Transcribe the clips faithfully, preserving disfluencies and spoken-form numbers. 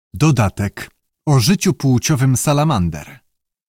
Dodatek o życiu płciowym salamander.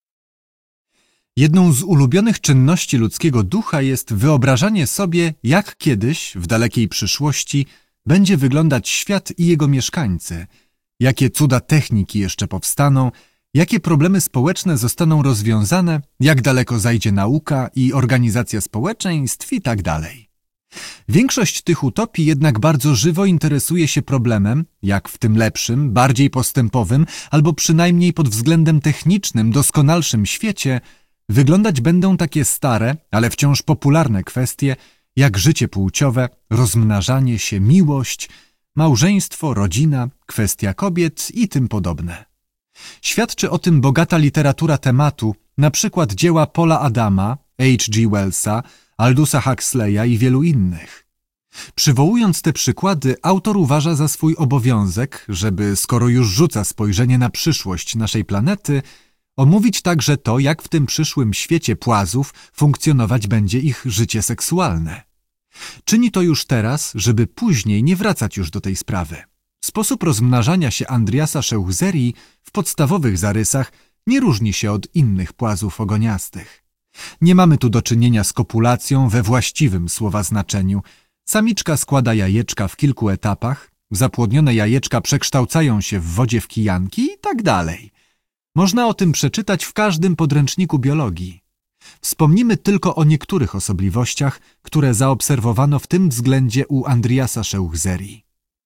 Jedną z ulubionych czynności ludzkiego ducha jest wyobrażanie sobie, jak kiedyś, w dalekiej przyszłości, będzie wyglądać świat i jego mieszkańcy, jakie cuda techniki jeszcze powstaną, jakie problemy społeczne zostaną rozwiązane, jak daleko zajdzie nauka i organizacja społeczeństw i tak dalej. Większość tych utopii jednak bardzo żywo interesuje się problemem, jak w tym lepszym, bardziej postępowym, albo przynajmniej pod względem technicznym doskonalszym świecie wyglądać będą takie stare, ale wciąż popularne kwestie, jak życie płciowe, rozmnażanie się, miłość, małżeństwo, rodzina, kwestia kobiet i tym podobne. Świadczy o tym bogata literatura tematu, na przykład dzieła Paula Adama, H G Wellsa, Aldusa Huxleya i wielu innych. Przywołując te przykłady, autor uważa za swój obowiązek, żeby, skoro już rzuca spojrzenie na przyszłość naszej planety, omówić także to, jak w tym przyszłym świecie płazów funkcjonować będzie ich życie seksualne. Czyni to już teraz, żeby później nie wracać już do tej sprawy. Sposób rozmnażania się Andriasa Szeuchzerii w podstawowych zarysach nie różni się od innych płazów ogoniastych. Nie mamy tu do czynienia z kopulacją we właściwym słowa znaczeniu. Samiczka składa jajeczka w kilku etapach, zapłodnione jajeczka przekształcają się w wodzie w kijanki i tak dalej. Można o tym przeczytać w każdym podręczniku biologii. Wspomnimy tylko o niektórych osobliwościach, które zaobserwowano w tym względzie u Andriasa Szeuchzerii.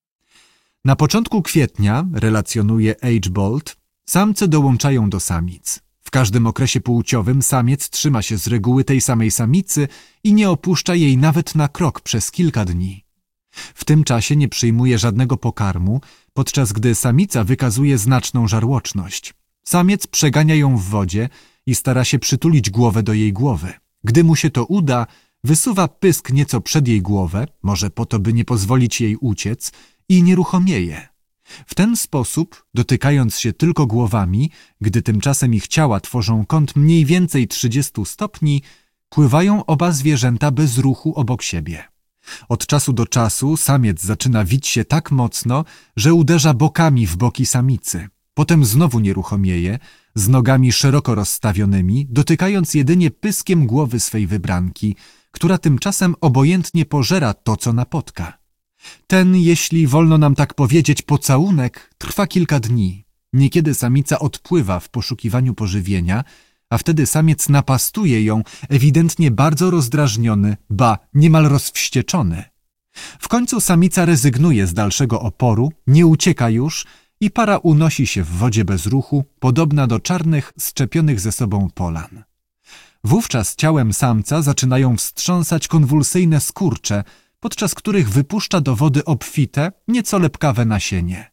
Na początku kwietnia, relacjonuje H. Bolt, samce dołączają do samic. W każdym okresie płciowym samiec trzyma się z reguły tej samej samicy i nie opuszcza jej nawet na krok przez kilka dni. W tym czasie nie przyjmuje żadnego pokarmu, podczas gdy samica wykazuje znaczną żarłoczność. Samiec przegania ją w wodzie i stara się przytulić głowę do jej głowy. Gdy mu się to uda, wysuwa pysk nieco przed jej głowę, może po to, by nie pozwolić jej uciec, i nieruchomieje. W ten sposób, dotykając się tylko głowami, gdy tymczasem ich ciała tworzą kąt mniej więcej trzydziestu stopni, pływają oba zwierzęta bez ruchu obok siebie. Od czasu do czasu samiec zaczyna wić się tak mocno, że uderza bokami w boki samicy. Potem znowu nieruchomieje, z nogami szeroko rozstawionymi, dotykając jedynie pyskiem głowy swej wybranki, która tymczasem obojętnie pożera to, co napotka. Ten, jeśli wolno nam tak powiedzieć, pocałunek trwa kilka dni. Niekiedy samica odpływa w poszukiwaniu pożywienia, a wtedy samiec napastuje ją, ewidentnie bardzo rozdrażniony, ba, niemal rozwścieczony. W końcu samica rezygnuje z dalszego oporu, nie ucieka już i para unosi się w wodzie bez ruchu, podobna do czarnych, szczepionych ze sobą polan. Wówczas ciałem samca zaczynają wstrząsać konwulsyjne skurcze, podczas których wypuszcza do wody obfite, nieco lepkawe nasienie.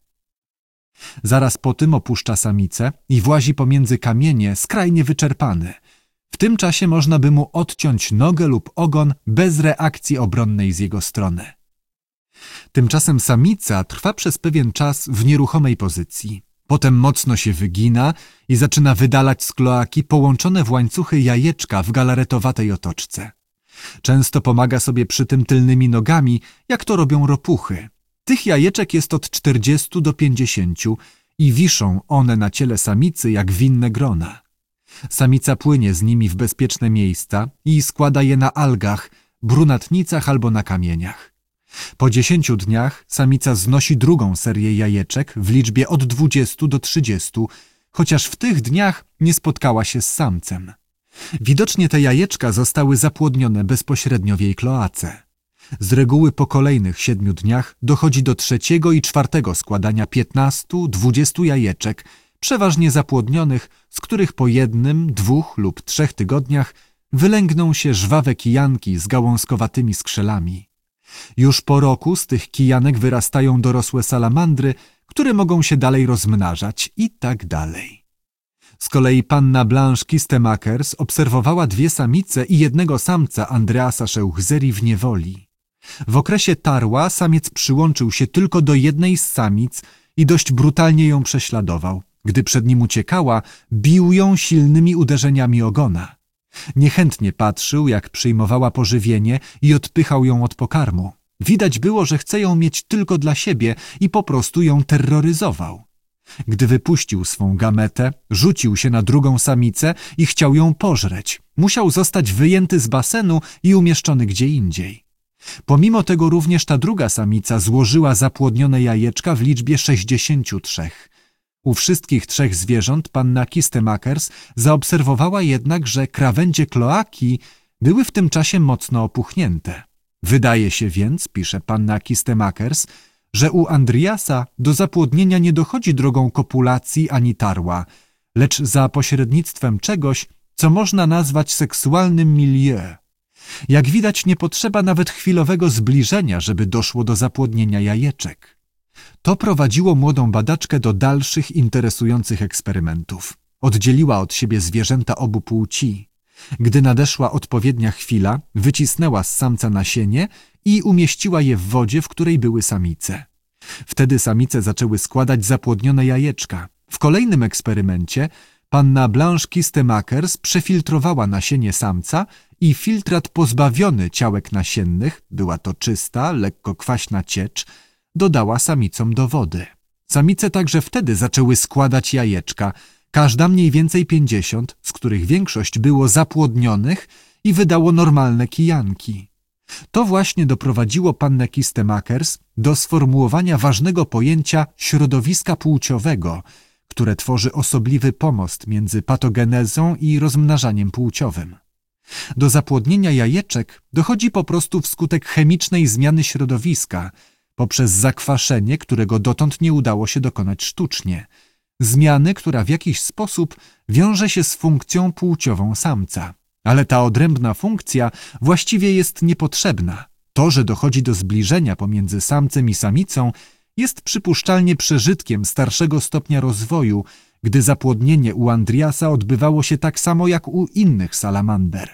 Zaraz po tym opuszcza samicę i włazi pomiędzy kamienie, skrajnie wyczerpany. W tym czasie można by mu odciąć nogę lub ogon bez reakcji obronnej z jego strony. Tymczasem samica trwa przez pewien czas w nieruchomej pozycji. Potem mocno się wygina i zaczyna wydalać z kloaki połączone w łańcuchy jajeczka w galaretowatej otoczce. Często pomaga sobie przy tym tylnymi nogami, jak to robią ropuchy. Tych jajeczek jest od czterdziestu do pięćdziesięciu i wiszą one na ciele samicy jak winne grona. Samica płynie z nimi w bezpieczne miejsca i składa je na algach, brunatnicach albo na kamieniach. Po dziesięciu dniach samica znosi drugą serię jajeczek w liczbie od dwudziestu do trzydziestu, chociaż w tych dniach nie spotkała się z samcem. Widocznie te jajeczka zostały zapłodnione bezpośrednio w jej kloace. Z reguły po kolejnych siedmiu dniach dochodzi do trzeciego i czwartego składania piętnastu, dwudziestu jajeczek, przeważnie zapłodnionych, z których po jednym, dwóch lub trzech tygodniach wylęgną się żwawe kijanki z gałązkowatymi skrzelami. Już po roku z tych kijanek wyrastają dorosłe salamandry, które mogą się dalej rozmnażać i tak dalej. Z kolei panna Blanche Kistemakers obserwowała dwie samice i jednego samca Andriasa Szeuchzerii w niewoli. W okresie tarła samiec przyłączył się tylko do jednej z samic i dość brutalnie ją prześladował. Gdy przed nim uciekała, bił ją silnymi uderzeniami ogona. Niechętnie patrzył, jak przyjmowała pożywienie i odpychał ją od pokarmu. Widać było, że chce ją mieć tylko dla siebie i po prostu ją terroryzował. Gdy wypuścił swą gametę, rzucił się na drugą samicę i chciał ją pożreć. Musiał zostać wyjęty z basenu i umieszczony gdzie indziej. Pomimo tego również ta druga samica złożyła zapłodnione jajeczka w liczbie sześćdziesięciu trzech. U wszystkich trzech zwierząt panna Kistemakers zaobserwowała jednak, że krawędzie kloaki były w tym czasie mocno opuchnięte. Wydaje się więc, pisze panna Kistemakers, że u Andriasa do zapłodnienia nie dochodzi drogą kopulacji ani tarła, lecz za pośrednictwem czegoś, co można nazwać seksualnym milieu. Jak widać, nie potrzeba nawet chwilowego zbliżenia, żeby doszło do zapłodnienia jajeczek. To prowadziło młodą badaczkę do dalszych interesujących eksperymentów. Oddzieliła od siebie zwierzęta obu płci. Gdy nadeszła odpowiednia chwila, wycisnęła z samca nasienie i umieściła je w wodzie, w której były samice. Wtedy samice zaczęły składać zapłodnione jajeczka. W kolejnym eksperymencie panna Blanche Kistemakers przefiltrowała nasienie samca i filtrat pozbawiony ciałek nasiennych, była to czysta, lekko kwaśna ciecz, dodała samicom do wody. Samice także wtedy zaczęły składać jajeczka, każda mniej więcej pięćdziesiąt, z których większość było zapłodnionych i wydało normalne kijanki. To właśnie doprowadziło pannę Kistemakers do sformułowania ważnego pojęcia środowiska płciowego, które tworzy osobliwy pomost między patogenezą i rozmnażaniem płciowym. Do zapłodnienia jajeczek dochodzi po prostu wskutek chemicznej zmiany środowiska, poprzez zakwaszenie, którego dotąd nie udało się dokonać sztucznie. Zmiany, która w jakiś sposób wiąże się z funkcją płciową samca. Ale ta odrębna funkcja właściwie jest niepotrzebna. To, że dochodzi do zbliżenia pomiędzy samcem i samicą, jest przypuszczalnie przeżytkiem starszego stopnia rozwoju, gdy zapłodnienie u Andriasa odbywało się tak samo jak u innych salamander.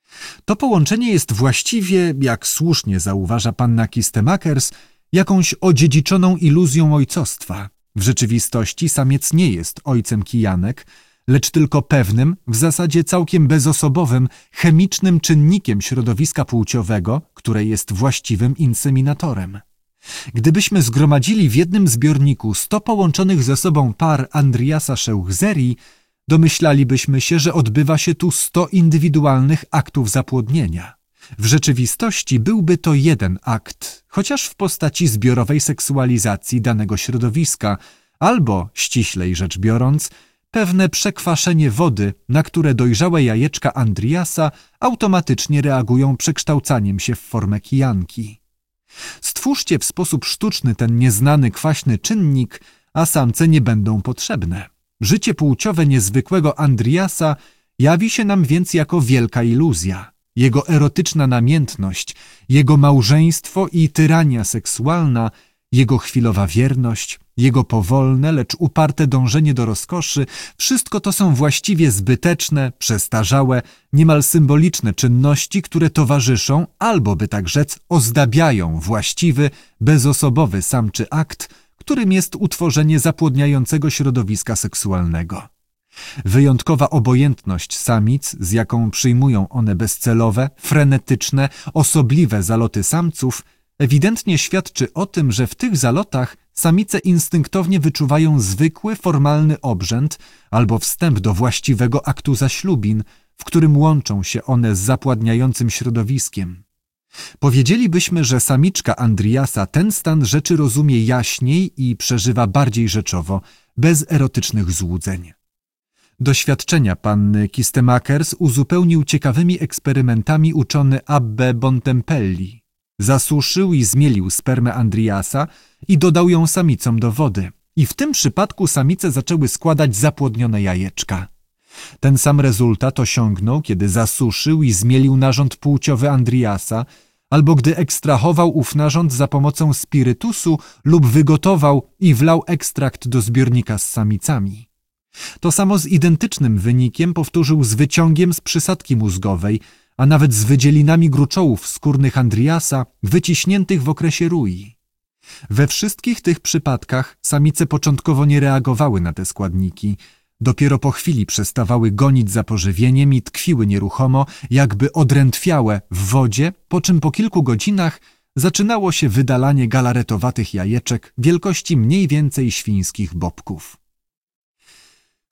To połączenie jest właściwie, jak słusznie zauważa panna Kistemakers, jakąś odziedziczoną iluzją ojcostwa. W rzeczywistości samiec nie jest ojcem kijanek, lecz tylko pewnym, w zasadzie całkiem bezosobowym, chemicznym czynnikiem środowiska płciowego, które jest właściwym inseminatorem. Gdybyśmy zgromadzili w jednym zbiorniku sto połączonych ze sobą par Andriasa Szeuchzerii, domyślalibyśmy się, że odbywa się tu sto indywidualnych aktów zapłodnienia. W rzeczywistości byłby to jeden akt, chociaż w postaci zbiorowej seksualizacji danego środowiska, albo, ściślej rzecz biorąc, pewne przekwaszenie wody, na które dojrzałe jajeczka Andriasa automatycznie reagują przekształcaniem się w formę kijanki. Stwórzcie w sposób sztuczny ten nieznany kwaśny czynnik, a samce nie będą potrzebne. Życie płciowe niezwykłego Andriasa jawi się nam więc jako wielka iluzja. Jego erotyczna namiętność, jego małżeństwo i tyrania seksualna, jego chwilowa wierność, jego powolne, lecz uparte dążenie do rozkoszy, wszystko to są właściwie zbyteczne, przestarzałe, niemal symboliczne czynności, które towarzyszą, albo by tak rzec, ozdabiają właściwy, bezosobowy samczy akt, którym jest utworzenie zapłodniającego środowiska seksualnego. Wyjątkowa obojętność samic, z jaką przyjmują one bezcelowe, frenetyczne, osobliwe zaloty samców, ewidentnie świadczy o tym, że w tych zalotach samice instynktownie wyczuwają zwykły, formalny obrzęd albo wstęp do właściwego aktu zaślubin, w którym łączą się one z zapładniającym środowiskiem. Powiedzielibyśmy, że samiczka Andriasa ten stan rzeczy rozumie jaśniej i przeżywa bardziej rzeczowo, bez erotycznych złudzeń. Doświadczenia panny Kistemakers uzupełnił ciekawymi eksperymentami uczony Abbe Bontempelli. Zasuszył i zmielił spermę Andriasa i dodał ją samicom do wody. I w tym przypadku samice zaczęły składać zapłodnione jajeczka. Ten sam rezultat osiągnął, kiedy zasuszył i zmielił narząd płciowy Andriasa, albo gdy ekstrahował ów narząd za pomocą spirytusu lub wygotował i wlał ekstrakt do zbiornika z samicami. To samo z identycznym wynikiem powtórzył z wyciągiem z przysadki mózgowej, a nawet z wydzielinami gruczołów skórnych Andriasa wyciśniętych w okresie rui. We wszystkich tych przypadkach samice początkowo nie reagowały na te składniki. Dopiero po chwili przestawały gonić za pożywieniem i tkwiły nieruchomo, jakby odrętwiałe w wodzie, po czym po kilku godzinach zaczynało się wydalanie galaretowatych jajeczek wielkości mniej więcej świńskich bobków.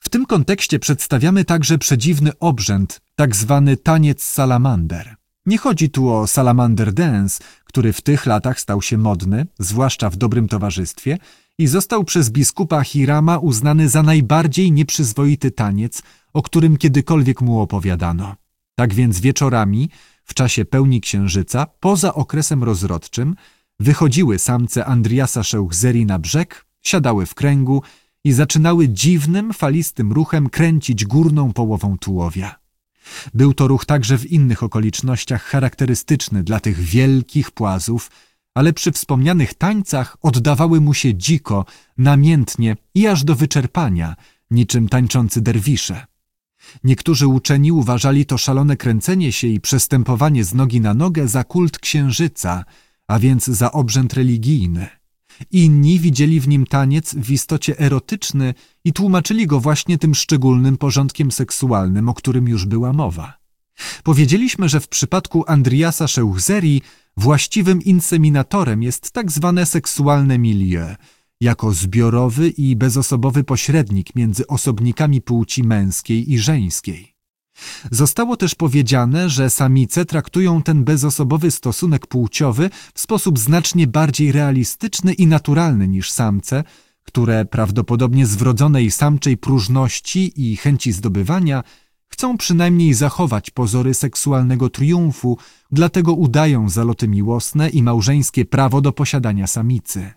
W tym kontekście przedstawiamy także przedziwny obrzęd, tak zwany taniec salamander. Nie chodzi tu o salamander dance, który w tych latach stał się modny, zwłaszcza w dobrym towarzystwie, i został przez biskupa Hirama uznany za najbardziej nieprzyzwoity taniec, o którym kiedykolwiek mu opowiadano. Tak więc wieczorami, w czasie pełni księżyca, poza okresem rozrodczym, wychodziły samce Andriasa Szeuchzeri na brzeg, siadały w kręgu i zaczynały dziwnym, falistym ruchem kręcić górną połową tułowia. Był to ruch także w innych okolicznościach charakterystyczny dla tych wielkich płazów, ale przy wspomnianych tańcach oddawały mu się dziko, namiętnie i aż do wyczerpania, niczym tańczący derwisze. Niektórzy uczeni uważali to szalone kręcenie się i przestępowanie z nogi na nogę za kult księżyca, a więc za obrzęd religijny. Inni widzieli w nim taniec w istocie erotyczny i tłumaczyli go właśnie tym szczególnym porządkiem seksualnym, o którym już była mowa. Powiedzieliśmy, że w przypadku Andriasa Szeuchzeri właściwym inseminatorem jest tak zwane seksualne milieu, jako zbiorowy i bezosobowy pośrednik między osobnikami płci męskiej i żeńskiej. Zostało też powiedziane, że samice traktują ten bezosobowy stosunek płciowy w sposób znacznie bardziej realistyczny i naturalny niż samce, które prawdopodobnie z wrodzonej samczej próżności i chęci zdobywania chcą przynajmniej zachować pozory seksualnego triumfu, dlatego udają zaloty miłosne i małżeńskie prawo do posiadania samicy.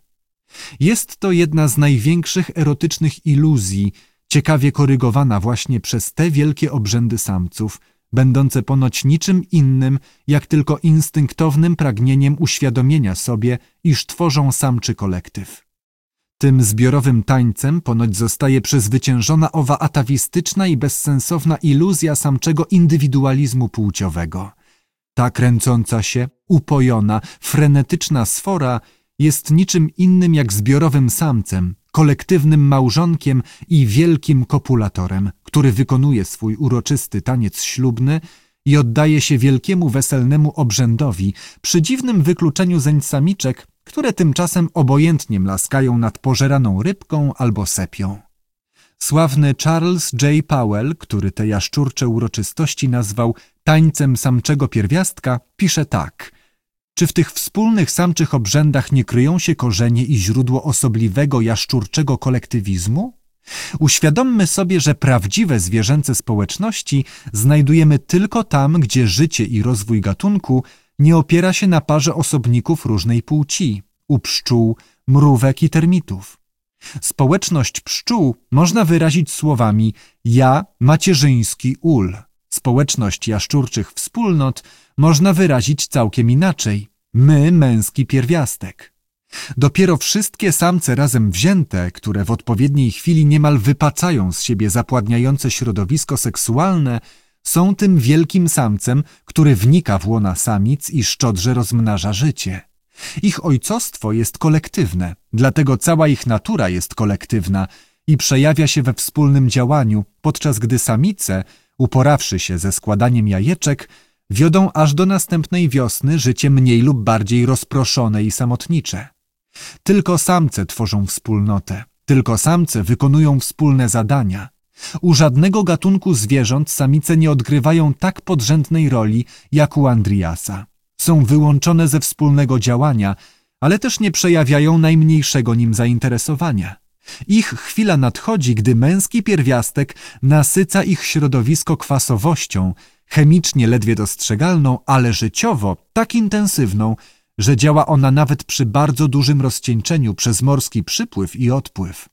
Jest to jedna z największych erotycznych iluzji, ciekawie korygowana właśnie przez te wielkie obrzędy samców, będące ponoć niczym innym, jak tylko instynktownym pragnieniem uświadomienia sobie, iż tworzą samczy kolektyw. Tym zbiorowym tańcem ponoć zostaje przezwyciężona owa atawistyczna i bezsensowna iluzja samczego indywidualizmu płciowego. Ta kręcąca się, upojona, frenetyczna sfora jest niczym innym jak zbiorowym samcem, kolektywnym małżonkiem i wielkim kopulatorem, który wykonuje swój uroczysty taniec ślubny i oddaje się wielkiemu weselnemu obrzędowi przy dziwnym wykluczeniu zeń samiczek, które tymczasem obojętnie mlaskają nad pożeraną rybką albo sepią. Sławny Charles J. Powell, który te jaszczurcze uroczystości nazwał tańcem samczego pierwiastka, pisze tak: czy w tych wspólnych samczych obrzędach nie kryją się korzenie i źródło osobliwego jaszczurczego kolektywizmu? Uświadommy sobie, że prawdziwe zwierzęce społeczności znajdujemy tylko tam, gdzie życie i rozwój gatunku nie opiera się na parze osobników różnej płci, u pszczół, mrówek i termitów. Społeczność pszczół można wyrazić słowami ja, macierzyński ul. Społeczność jaszczurczych wspólnot można wyrazić całkiem inaczej. My, męski pierwiastek. Dopiero wszystkie samce razem wzięte, które w odpowiedniej chwili niemal wypacają z siebie zapładniające środowisko seksualne, są tym wielkim samcem, który wnika w łona samic i szczodrze rozmnaża życie. Ich ojcostwo jest kolektywne, dlatego cała ich natura jest kolektywna i przejawia się we wspólnym działaniu, podczas gdy samice, uporawszy się ze składaniem jajeczek, wiodą aż do następnej wiosny życie mniej lub bardziej rozproszone i samotnicze. Tylko samce tworzą wspólnotę, tylko samce wykonują wspólne zadania. U żadnego gatunku zwierząt samice nie odgrywają tak podrzędnej roli jak u Andriasa. Są wyłączone ze wspólnego działania, ale też nie przejawiają najmniejszego nim zainteresowania. Ich chwila nadchodzi, gdy męski pierwiastek nasyca ich środowisko kwasowością, chemicznie ledwie dostrzegalną, ale życiowo tak intensywną, że działa ona nawet przy bardzo dużym rozcieńczeniu przez morski przypływ i odpływ.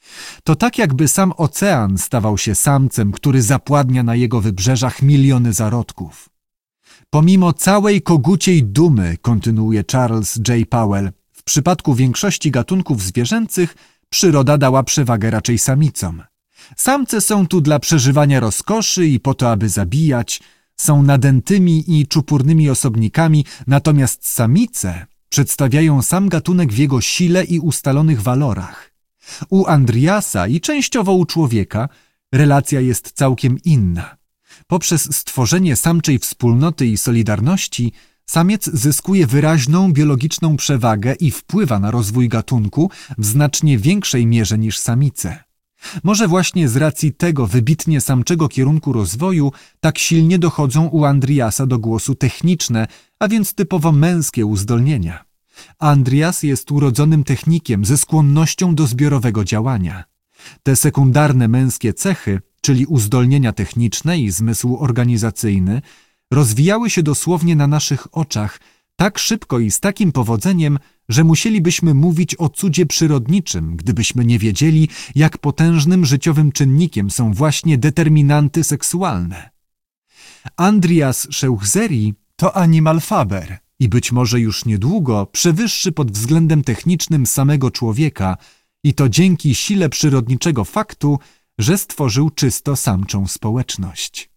To tak jakby sam ocean stawał się samcem, który zapładnia na jego wybrzeżach miliony zarodków. Pomimo całej koguciej dumy, kontynuuje Charles J. Powell, w przypadku większości gatunków zwierzęcych przyroda dała przewagę raczej samicom. Samce są tu dla przeżywania rozkoszy i po to, aby zabijać, są nadętymi i czupurnymi osobnikami, natomiast samice przedstawiają sam gatunek w jego sile i ustalonych walorach. U Andriasa i częściowo u człowieka relacja jest całkiem inna. Poprzez stworzenie samczej wspólnoty i solidarności samiec zyskuje wyraźną biologiczną przewagę i wpływa na rozwój gatunku w znacznie większej mierze niż samice. Może właśnie z racji tego wybitnie samczego kierunku rozwoju tak silnie dochodzą u Andriasa do głosu techniczne, a więc typowo męskie uzdolnienia. Andrias jest urodzonym technikiem ze skłonnością do zbiorowego działania. Te sekundarne męskie cechy, czyli uzdolnienia techniczne i zmysł organizacyjny, rozwijały się dosłownie na naszych oczach tak szybko i z takim powodzeniem, że musielibyśmy mówić o cudzie przyrodniczym, gdybyśmy nie wiedzieli, jak potężnym życiowym czynnikiem są właśnie determinanty seksualne. Andrias Szeuchzeri to animal faber i być może już niedługo przewyższy pod względem technicznym samego człowieka i to dzięki sile przyrodniczego faktu, że stworzył czysto samczą społeczność.